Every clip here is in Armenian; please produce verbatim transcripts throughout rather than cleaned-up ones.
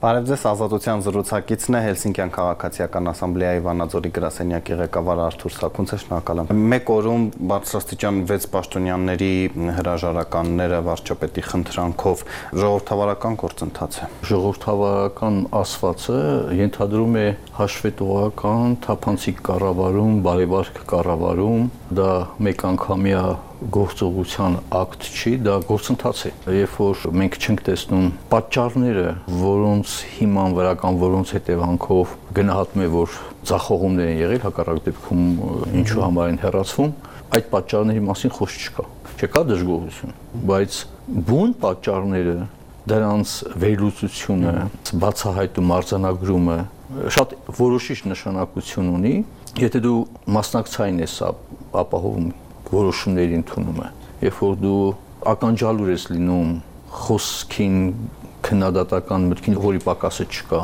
Բարև ձեզ, Ազատության զրուցակիցն է Հելսինկյան քաղաքացիական ասամբլեայի Վանաձորի գրասենյակի ղեկավար Արթուր Սաքունցը, շնորհակալ եմ։ Մեկ օրում բարձրաստիճան վեց պաշտոնյաների հրաժարականները վարչապետի խնդրանքով ժողովրդավարական գործընթաց է։ Ժողովրդավարական ասվածը ենթադրում է հաշվետվողական, թափանցիկ կառավարում, բարեվարք կառավարում, դա մեկ անգամյա գործողության ակտ չի, դա գործընթաց է։ Երբ որ մենք չենք տեսնում պատճառները, որոնց հիման վրա կամ որոնց հետևանքով գնահատում է, որ ձախողումներ են եղել, հակառակ դեպքում ինչու համար են հեռացվում, այդ պատճառների մասին խոսք չկա։ Չկա դժգոհություն, բայց բուն պատճառները, դրանց վերլուծությունը, բացահայտում, արձանագրումը շատ որոշիչ նշանակություն ունի, եթե դու մասնակցային ես ապահովում որոշումների ընդունումը, երբ որ դու ականջալուր ես լինում խոսքին, քննադատական մտքին, որի պակասը չկա,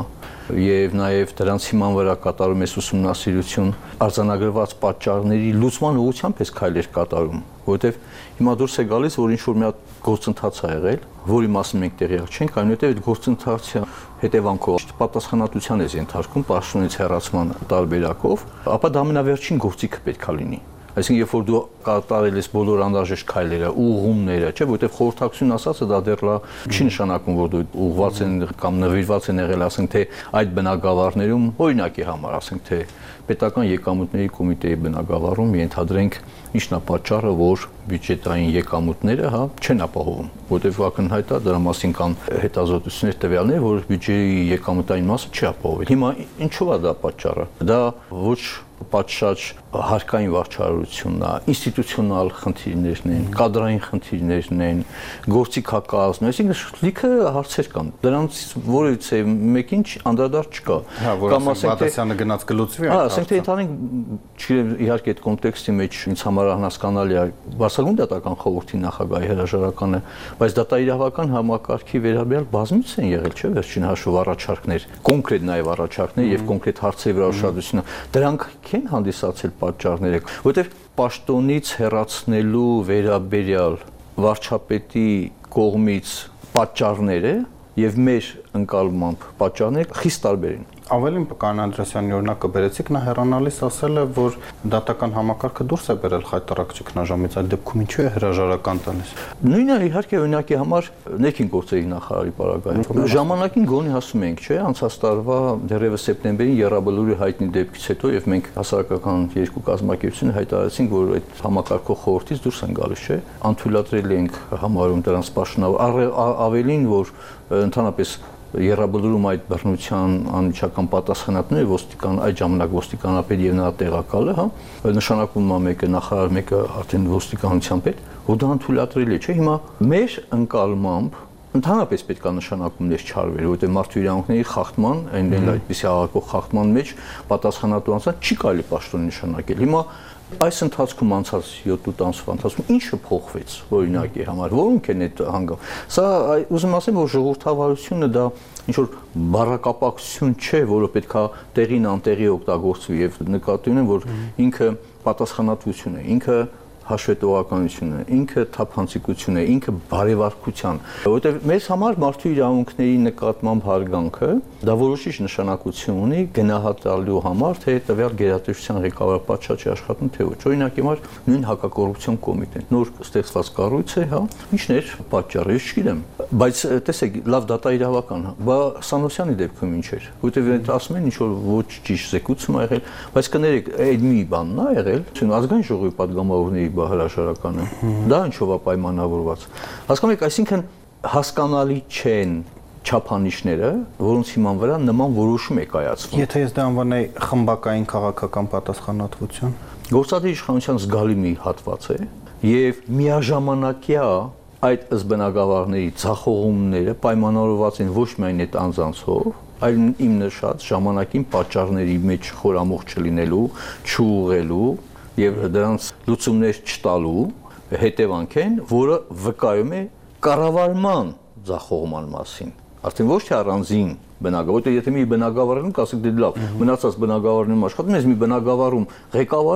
եւ նաեւ դրանց հիման վրա կատարում ես ուսումնասիրություն, արձանագրված պատճառների լուծման ուղղությամբ ես քայլեր կատարում, որովհետեւ հիմա դուրս է գալիս, որ ինչ որ մի հատ գործընթաց է եղել, որի մասին մենք տեղյակ չենք, այնուհետեւ այդ գործընթացի հետևանքով պատասխանատվության ես ենթարկում պաշտոնից հեռացման տարբերակով, ապա դա ամենավերջին գործիքը պետք է լինի։ Այսինքն, երբ որ դու կատարել ես բոլոր անհրաժեշտ քայլերը, ուղղումները, չէ՞, որովհետև խորհրդակցություն ասածը դա դեռ լա չի նշանակում, որ դու ուղղված են կամ նվիրված են եղել, ասենք թե այդ բնակավարներում օրինակի համար, ասենք թե պետական եկամուտների կոմիտեի բնակավարում ենթադրենք ինչն է պատճառը, որ բյուջետային եկամուտները, հա, չեն ապահովում, որովհետև ակնհայտ է դրա մասին կան հետազոտություններ, տվյալներ, որ բյուջեի եկամուտային մասը չի ապահովել։ Հիմա ինչու է դա պատճառը։ Դա ոչ պատշաճ հարկային վարչարությունն է, ինստիտուցիոնալ խնդիրներն են, կադրային խնդիրներն են, գործիքակազմն, այսինքն լիքը հարցեր կան։ Դրանց որևիցե մեկին անդրադարձ չկա։ Հա, որ Բադասյանը գնաց գլուծվի այդ։ Հա, ասենք թե ընդհանրենք, չգիտեմ, իհարկե այդ կոնտեքստի մեջ ինձ համար անհասկանալի է Վարսագույն դատական խորհրդի նախագահի հրաժարականը, բայց դատաիրավական համակարգի վերաբերյալ բազմից են եղել, չէ՞, վերջին հաշվով առաջարկներ, կոնկրետ նաև առաջարկներ եւ կոնկրետ հարցերի վրա ուշադրությունը։ Դրանք են հանդիսացել պատճառները, որովհետև պաշտոնից հեռացնելու վերաբերյալ վարչապետի կողմից պատճառները եւ մեր ընկալմամբ պատճառները խիստ տարբեր են։ Ավելին Պկարան Անդրեասյանի օրինակը բերեցիք, նա հեռանալիս ասել է, որ դատական համակարգը դուրս է բերել խայտառակ ճգնաժամից, այդ դեպքում ինչու է հրաժարական տալիս։ Նույնը իհարկե օրինակի համար ներքին գործերի նախարարի պարագայում։ Ժամանակին գոնի ասում ենք, չէ՞, անցած տարվա դեռևս սեպտեմբերին Եռաբլուրի հայտնի դեպքից հետո եւ մենք հասարակական երկու կազմակերպությունը հայտարարեցինք, որ այդ համակարգող խորհրդից դուրս են գալիս, չէ՞։ Անթույլատրելի ենք համարում դրանց պաշտոնավոր ավելին, որ ընդհանրապես Եռաբլուրում այդ բռնության անմիջական պատասխանատուները ոստիկան այդ ժամանակ ոստիկանապետ եւ նրա տեղակալը, հա, նշանակվում է մեկը նախարար, մեկը արդեն ոստիկանության պետ, որ դա անթույլատրելի չէ։ Հիմա մեր ընկալմամբ ընդհանրապես պետք է նշանակումներ չարվեր, որովհետեւ մարդու իրավունքների խախտման, այնտեղ այդպիսի աղակող խախտման մեջ պատասխանատու անձանց չի կարելի պաշտոն նշանակել։ Հիմա այս ընթացքում անցած յոթ-ութ ամսվա ընթացքում ինչը փոխվեց օրինակի համար, որոնք են այդ հանգամ։ Սա ուզում ասեմ, որ ժողովրդավարությունը դա ինչ որ բառակապակցություն չէ, որը պետքա տեղին անտեղի օգտագործվի եւ նկատի ունեմ, որ ինքը պատասխանատվություն է, ինքը հաշվետվողականություն է, ինքը թափանցիկություն է, ինքը բարեվարկության, որովհետև մեզ համար մարդու իրավունքների նկատմամբ հարգանքը դա որոշիչ նշանակություն ունի գնահատելու համար, թե տվյալ գերատեսչության ղեկավարը պատշաճ է աշխատում, թե ոչ։ Օրինակ հիմա նույն հակակոռուպցիոն կոմիտեն, նոր ստեղծված կառույց է, հա, ինչն էր պատճառը, ես չգիտեմ, բայց տեսեք, լավ դատաիրավական, բա Սանոսյանի դեպքում ինչ էր, որովհետև ասում են ինչ որ ոչ ճիշտ զեկուցում ա եղել, բայց կներեք, այդ մի բանն ա եղել, ազգային ժողովի պատգամավորների հրաժարականը, դա ինչով է պայմանավորված։ Հասկանում եք, այսինքն հասկանալի չեն չափանիշները, որոնց հիման վրա նման որոշում է կայացվում։ Եթե ես դա անվանեի խմբակային քաղաքական պատասխանատվություն, գործադիր իշխանության զգալի մի հատված է եւ միաժամանակյա այդ ըսբնակավարների ձախողումները պայմանավորված են ոչ միայն այդ անձանցով, այլ իմ նշած ժամանակին պատճառների մեջ խորամուխ չլինելու, չուղղելու եւ դրանց լուծումներ չտալու հետևանք են, որը վկայում է կառավարման ձախողման մասին։ Արդեն ոչ թե առանձին բնակավար, որտեղ եթե մի բնակավարում կասեք դե լավ, մնացած բնակավարներում աշխատում ես մի բնակավարում ղեկավարը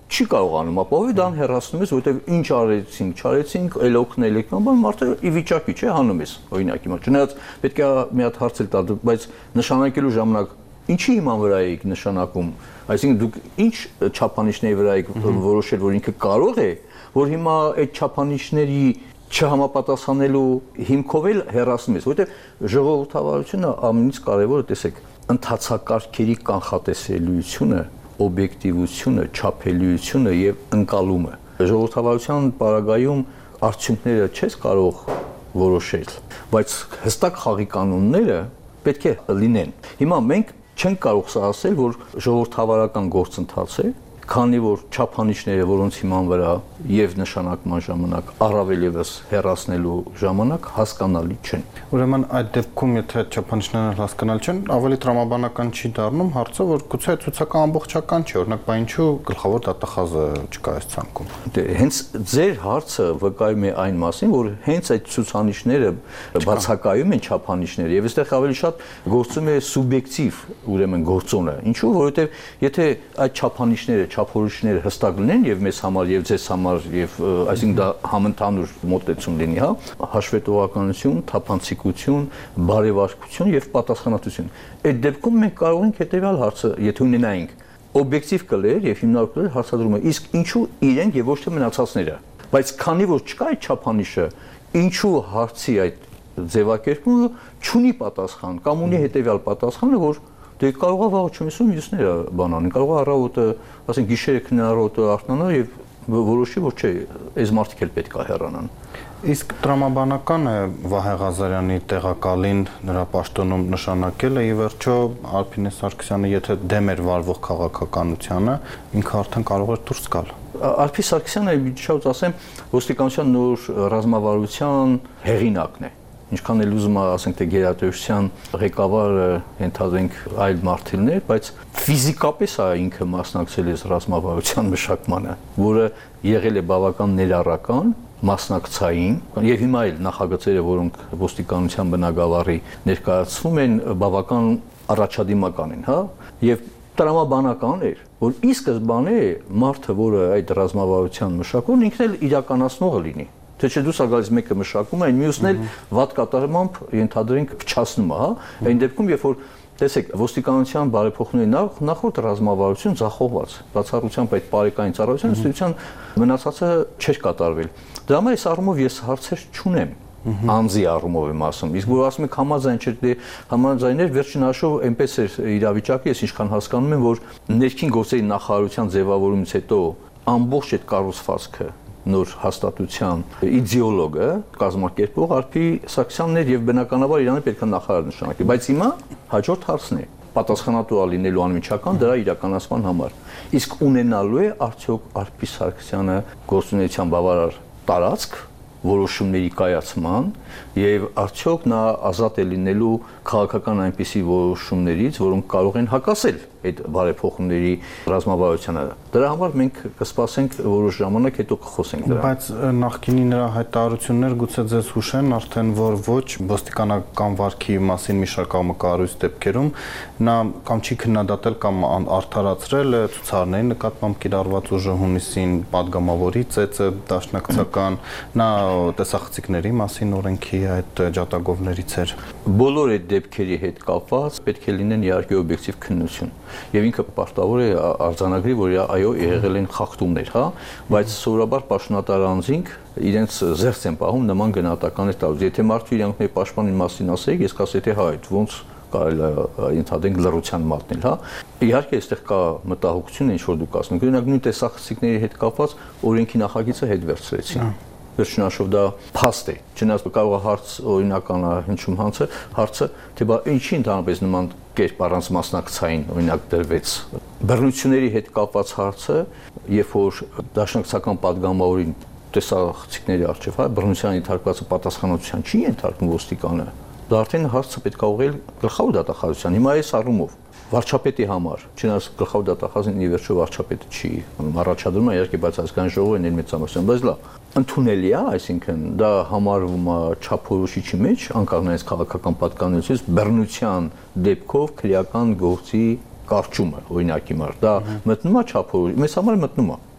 չի կարողանում ապահովել, դա հեռացնում ես, որովհետև ինչ արեցինք, չարեցինք, այլ օգնել եք, բան մարդը ի վիճակի չէ, հանում ես, օրինակ հիմա։ Չնայած պետք է մի հատ հարց էլ տալ, բայց նշանակելու ժամանակ ինչի հիման վրա եք նշանակում, այսինքն դուք ինչ չափանիշների վրա եք որոշել, որ ինքը կարող է, որ հիմա այդ չափանիշների չհամապատասխանելու հիմքով էլ հեռացնում ես, որովհետև ժողովրդավարությունը ամենից կարևորը, տեսեք, ընթացակարգերի կանխատեսելիությունը, օբյեկտիվությունը, չափելիությունը եւ ընկալումը։ Ժողովրդավարության պարագայում արդյունքները չես կարող որոշել, բայց հստակ խաղի կանոնները պետք է լինեն։ Հիմա մենք չենք կարող սա ասել, որ ժողովրդավարական գործընթաց է, քանի որ չափանիշները, որոնց հիման վրա եւ նշանակման ժամանակ առավել եւս հեռացնելու ժամանակ հասկանալի չեն։ Ուրեմն այդ դեպքում, եթե չափանիշները հասկանալի չեն, ավելի տրամաբանական չի դառնում հարցը, որ գուցե ցուցակը ամբողջական չի, օրինակ, բա ինչու գլխավոր դատախազը չկա այս ցանկում։ Դե հենց ձեր հարցը վկայում է այն մասին, որ հենց այդ ցուցանիշները բացակայում են չափանիշները եւ այստեղ ավելի շատ գործում է սուբյեկտիվ, ուրեմն գործոնը։ Ինչու՞, որովհետեւ եթե այդ չափանիշները չափորոշիչները հստակ լինեն եւ մեզ համար եւ ձեզ համար եւ այսինքն դա համընդհանուր մոտեցում լինի, հա, հաշվետվողականություն, թափանցիկություն, բարեվարկություն եւ պատասխանատվություն։ Այդ դեպքում մենք կարող ենք հետեւյալ հարցը, եթե ունենայինք, օբյեկտիվ կլեր եւ հիմնարկ կլեր հարցադրումը, իսկ ինչու իրենք եւ ոչ թե մնացածները։ Բայց քանի որ չկա այդ չափանիշը, ինչու հարցի այդ ձևակերպումը չունի պատասխան կամ ունի հետեւյալ պատասխանը, որ դե կարող է վաղը չմեսում մյուսները բան անեն, կարող է առավոտը, ասենք գիշերը քնարոտը արթնանա եւ որոշի, որ չէ, այս մարդիկ էլ պետք է հեռանան։ Իսկ տրամաբանական է Վահե Ղազարյանի տեղակալին նրա պաշտոնում նշանակելը եւ վերջո Արփինե Սարգսյանը, եթե դեմ էր վարվող քաղաքականությանը, ինքը արդեն կարող էր դուրս գալ։ Արփի Սարգսյանը, իջաուց ասեմ, ոստիկանության նոր ռազմավարության հեղինակն է։ Ինչքան էլ ուզում ասենք թե գերատեսչության ղեկավարը ընդհանրենք այլ մարդիներ, բայց ֆիզիկապես է ինքը մասնակցել է ռազմավարության մշակմանը, որը եղել է բավական ներառական, մասնակցային եւ հիմա էլ նախագծերը, որոնք ոստիկանության բնագավառի ներկայացվում են, բավական առաջադիմական են, հա, եւ տրամաբանական էր, որ ի սկզբանե մարդը, որը այդ ռազմավարության մշակում, ինքն էլ իրականացնողը լինի։ Թե չէ դուս ագալիս մեկը մշակում է, այն մյուսն էլ վատ կատարմամբ ենթադրենք փչացնում է, հա։ Այն դեպքում, երբ որ տեսեք, ոստիկանության բարեփոխումների նախորդ ռազմավարություն ձախողված, բացառությամբ այդ բարեկային ծառայության ինստիտուցիան մնացածը չէր կատարվել։ Դրա համար այս առումով ես հարցեր չունեմ, անձի առումով եմ ասում։ Իսկ որ ասում եք համաձայն չէ, դե համաձայներ վերջին հաշվով այնպես էր իրավիճակը, ես ինչքան հասկանում եմ, որ ներքին գործերի նախարարության ձևավորումից հետո ամբողջ այդ կառուցվածքը նոր հաստատության իդեոլոգը կազմակերպող Արփի Սարգսյանն էր եւ բնականաբար Իրանը պետք է նախարար նշանակի, բայց հիմա հաջորդ հարցն է պատասխանատու լինելու անմիջական դրա իրականացման համար։ Իսկ ունենալու է արդյոք Արփի Սարգսյանը գործունեության բավարար տարածք որոշումների կայացման եւ արդյոք նա ազատ է լինելու քաղաքական այնպիսի որոշումներից, որոնք կարող են հակասել այդ բարեփոխումների ռազմավարությանը։ Դրա համար մենք կսպասենք որոշ ժամանակ, հետո կխոսենք դրա։ Բայց նախկինի նրա հայտարարություններ գուցե ձեզ հուշեն արդեն, որ ոչ ոստիկանական վարքի մասին մի շարք ակնկալույց դեպքերում նա կամ չի քննադատել կամ արդարացրել ցուցարների նկատմամբ կիրառված ուժը հունիսին падգամավորի ծեծը դաշնակցական, նա տեսախցիկների մասին օրենքի այդ ջատագովներից էր։ Բոլոր այդ դեպքերի հետ կապված պետք է լինեն իհարկե օբյեկտիվ քննություն։ Եվ ինքը պարտավոր է արձանագրի, որ այո, եղել են խախտումներ, հա, բայց սովորաբար պաշտոնատար անձինք իրենց զերծ են պահում նման գնահատականներ տալուց։ Եթե մարդու իրավունքների պաշտպանի մասին ասեիք, ես կասեի թե հա, այդ ոնց կարելի է ընդհանրենք լռության մատնել, հա։ Իհարկե, այստեղ կա մտահոգություն, ինչ որ դուք ասում եք, օրինակ նույն տեսախցիկների հետ կապված օրենքի նախագիծը հետ վերցրեցին։ Վերջնաշով դա փաստ է։ Չնայած կարող է հարց օրինական հնչում հանցը, հարցը, թե բա ինչի ընդհանրապես նման կերպ առանց մասնակցային օրինակ դրվեց։ Բռնությունների հետ կապված հարցը, երբ որ դաշնակցական падգամավորին տեսախցիկների առջև, հա, բռնության ենթարկվածը պատասխանատվության չի ենթարկվում ոստիկանը, դա արդեն հարցը պետք է ուղղել գլխավոր դատախազության։ Հիմա այս առումով վարչապետի համար, չնայած գլխավոր դատախազին ի վերջո վարչապետը չի, առաջադրում է իհարկե, բայց ազգային ժողովն էլ մեծամասնություն, բայց լավ, ընդունելի է, այսինքն դա համարվում է չափորոշիչի մեջ, անկախնայած քաղաքական պատկանելիությունից, բռնության դեպքով քրեական գործի կարճումը, օրինակի համար, դա մտնում է չափորոշիչ, մեզ համար մտնում է։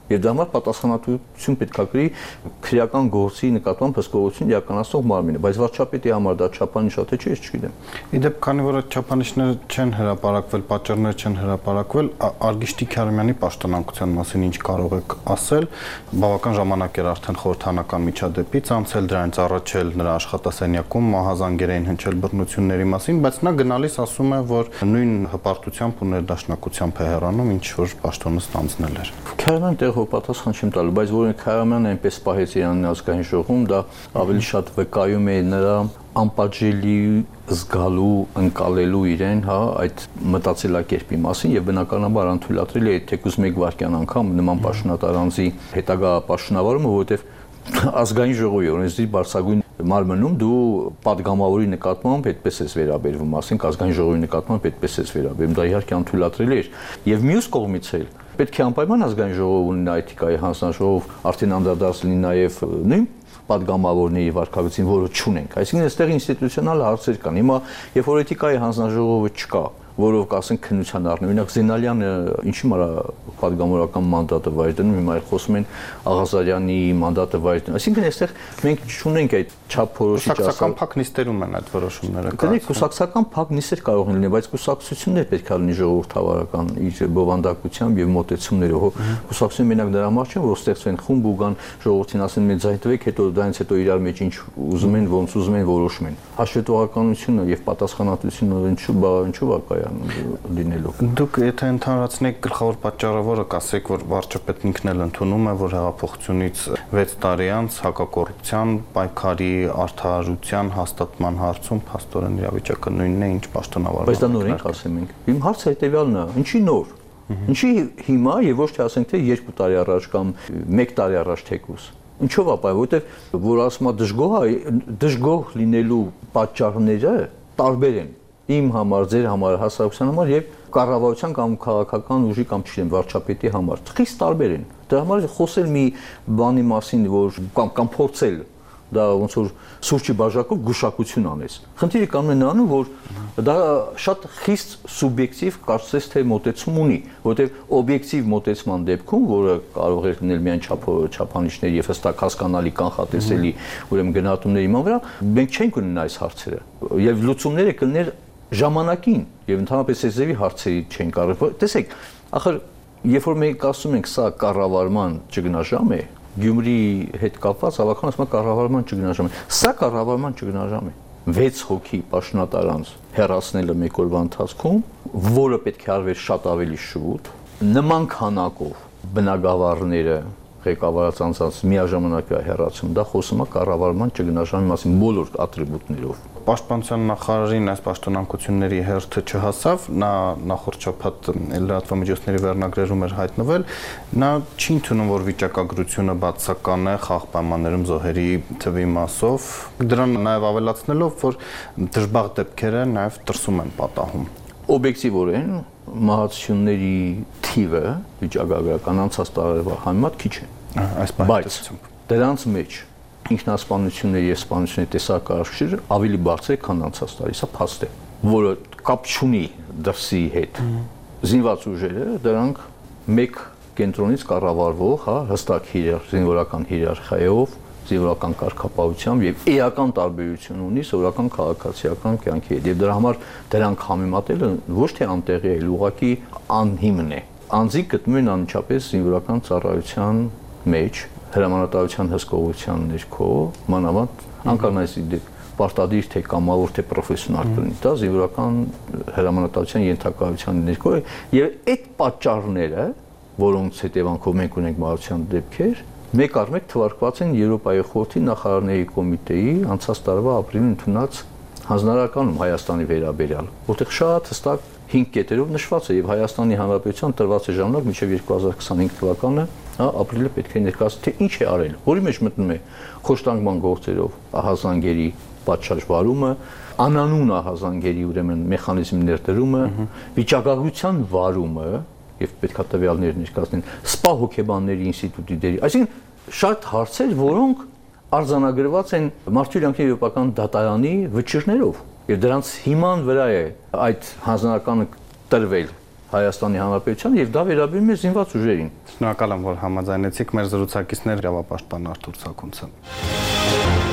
Եվ դա համար պատասխանատվություն պետք է կրի քրեական գործի նկատմամբ հսկողություն իրականացնող մարմինը, բայց վարչապետի համար դա չափանիշ է թե չէ, ես չգիտեմ։ Իդեպ, քանի որ այդ չափանիշները չեն հրապարակվել, պատճառները չեն հրապարակվել, Արգիշտի Քարոմյանի պաշտոնանկության մասին ինչ կարող եք ասել, բավական ժամանակ էր արդեն խորհրդանական միջադեպից անցել, դրանից առաջ էլ նրա աշխատասենյակում մահազանգեր էին հնչել բռնությունների մասին, բայց նա գնալիս ասում է, որ նույն հպարտությամբ ու ներդաշնակությամբ է հեռանում, ինչ որ պաշտոնը ստանձնել էր։ Քարոմյան տեղով պատասխան չեմ տալու, բայց որ Քարոմյանը այնպես պահեց Իրանի ազգային ժողովում, դա ավելի շատ վկայում է նրա անպատժելի զգալու, ընկալելու իրեն, հա, այդ մտածելակերպի մասին եւ բնականաբար անթույլատրելի է թեկուզ մեկ վայրկյան անգամ նման պաշտոնատար անձի հետագա պաշտոնավարումը, որովհետեւ ազգային ժողովի օրենսդիր բարձրագույն մարմնում դու падգամավորի նկատմամբ այդպես ես վերաբերվում, ասենք ազգային ժողովի նկատմամբ այդպես ես վերաբերվում, դա իհարկե անթույլատրելի էր եւ մյուս կողմից էլ պետք է անպայման ազգային ժողովը ունենա էթիկայի հանձնաժողով, արդեն անդրադարձ լինի նաեւ նույն падգամավորների վարքագծին, որը չունենք։ Այսինքն այստեղ ինստիտուցիոնալ հարցեր կան։ Հիմա երբ որ էթիկայի հանձնաժողովը չկա, որով կասենք քննության առնի, օրինակ Զենալյանը ինչի մարա падգամավորական մանդատը վայր դնում, հիմա խոսում են Աղազարյանի մանդատը վայր դնում։ Այսինքն այստեղ մենք չունենք այդ չափորոշիչ կուսակցական փակ նիստերում են այդ որոշումները կայացվում։ Դե կուսակցական փակ նիստեր կարող են լինել, բայց կուսակցություններ պետք է լինի ժողովրդավարական իր բովանդակությամբ եւ մոտեցումներով։ Կուսակցություն մենակ դրա համար չէ, որ ստեղծվեն խումբ ու գան ժողովրդին ասեն մեծ այդվեք, հետո դրանից հետո իրար մեջ ինչ ուզում են, ոնց ուզում են որոշում են։ Հաշվետվողականությունը եւ պատասխանատվությունը ինչու բա ինչու բա լինելու։ Դուք եթե ընդհանրացնեք գլխավոր պատճառը որը կասեք, որ վարչապետն ինքն էլ ընդունում է, որ հեղափոխությունից վեց տարի անց հակակոռուպցիան պայքարի արդարության հաստատման հարցում փաստորեն իրավիճակը նույնն է, ինչ պաշտոնավարման։ Բայց դա նոր ենք ասեմ ենք։ Իմ հարցը հետեւյալն է, ինչի նոր։ Ինչի հիմա եւ ոչ թե ասենք թե երկու տարի առաջ կամ մեկ տարի առաջ թեկուզ։ Ինչով ապա, որովհետեւ որ ասում է դժգոհ է, դժգոհ լինելու պատճառները տարբեր են։ Իմ համար, ձեր համար, հասարակության համար եւ կառավարության կամ քաղաքական ուժի կամ չգիտեմ վարչապետի համար խիստ տարբեր են։ Դրա համար խոսել մի բանի մասին, որ կամ կամ փորձել դա ոնց որ սուրճի բաժակով գուշակություն անես։ Խնդիրը կանում է նրանում, որ դա շատ խիստ սուբյեկտիվ կարծես թե մոտեցում ունի, որովհետեւ օբյեկտիվ մոտեցման դեպքում, որը կարող է լինել միայն չափանիշների եւ հստակ հասկանալի կանխատեսելի, ուրեմն գնահատումների իման վրա, մենք չենք ունենա այս հարցերը։ Եվ լուծումները կլներ ժամանակին եւ ընդհանրապես այս ձևի հարցերի չեն կարող։ Տեսեք, ախր երբ որ մենք ասում ենք սա կառավարման ճգնաժամ է, Գյումրի հետ կապված հավաքան ասում է կառավարման ճգնաժամ է։ Սա կառավարման ճգնաժամ է։ վեց հոգի պաշտոնատար անձ հեռացնելը մեկ օրվա ընթացքում, որը պետք է արվեր շատ ավելի շուտ, նման քանակով բնագավառները ղեկավարած անձանց միաժամանակյա հեռացում, դա խոսում է կառավարման ճգնաժամի մասին բոլոր ատրիբուտներով։ Պաշտպանության նախարարին այս պաշտոնանկությունների հերթը չհասավ, նա նախորդ շաբաթ լրատվամիջոցների վերնագրերում էր հայտնվել, նա չի ընդունում, որ վիճակագրությունը բացական է խաղ պայմաններում զոհերի թվի մասով, դրան նաև ավելացնելով, որ դժբախտ դեպքերը նաև դրսում են պատահում։ Օբյեկտիվորեն մահացությունների թիվը վիճակագրական անցած տարվա համեմատ քիչ է։ Այս պահանջությամբ դրանց մեջ ինքնասպանությունների եւ սպանությունների տեսակարգը ավելի բարձր է, քան անցած տարի, սա փաստ է, որը կապ չունի դրսի հետ։ Զինված ուժերը դրանք մեկ կենտրոնից կառավարվող, հա, հստակ զինվորական հիերարխիայով, զինվորական կարգապահությամբ եւ էական տարբերություն ունի սովորական քաղաքացիական կյանքի հետ։ Եվ դրա համար դրանք համեմատելը ոչ թե անտեղի է, ուղղակի անհիմն է։ Անձի գտնում են անմիջապես զինվորական ծառայության մեջ հրամանատարության հսկողության ներքո, մանավանդ անկարնայից պարտադիր թե կամավոր թե պրոֆեսիոնալ կլինի, դա զինվորական հրամանատարության ենթակայության ներքո է եւ այդ պատճառները, որոնց հետևանքով մենք ունենք մահացության դեպքեր, մեկ առ մեկ թվարկված են Եվրոպայի խորհրդի նախարարների կոմիտեի անցած տարվա ապրիլին ընդունած հանձնարարականում Հայաստանի վերաբերյալ, որտեղ շատ հստակ հինգ կետերով նշված է եւ Հայաստանի Հանրապետության տրված է ժամանակ մինչեւ երկու հազար քսանհինգ թվականը, հա, ապրիլը պետք է ներկայացնի, թե ինչ է արել, որի մեջ մտնում է խոշտանգման գործերով ահազանգերի պատշաճ վարումը, անանուն ահազանգերի ուրեմն մեխանիզմի ներդրումը, վիճակագրության վարումը եւ պետք է տվյալներ ներկայացնեն, սպա հոգեբանների ինստիտուտի դերի, այսինքն շատ հարցեր, որոնք արձանագրված են Մարդու իրավունքների եվրոպական դատարանի վճիռներով եւ դրանց հիման վրա է այդ հանձնարարականը տրվել Հայաստանի Հանրապետության եւ դա վերաբերում է զինված ուժերին։ Շնորհակալ եմ, որ համաձայնեցիք մեր զրուցակիցներ, իրավապաշտպան Արթուր Ցակունցյան։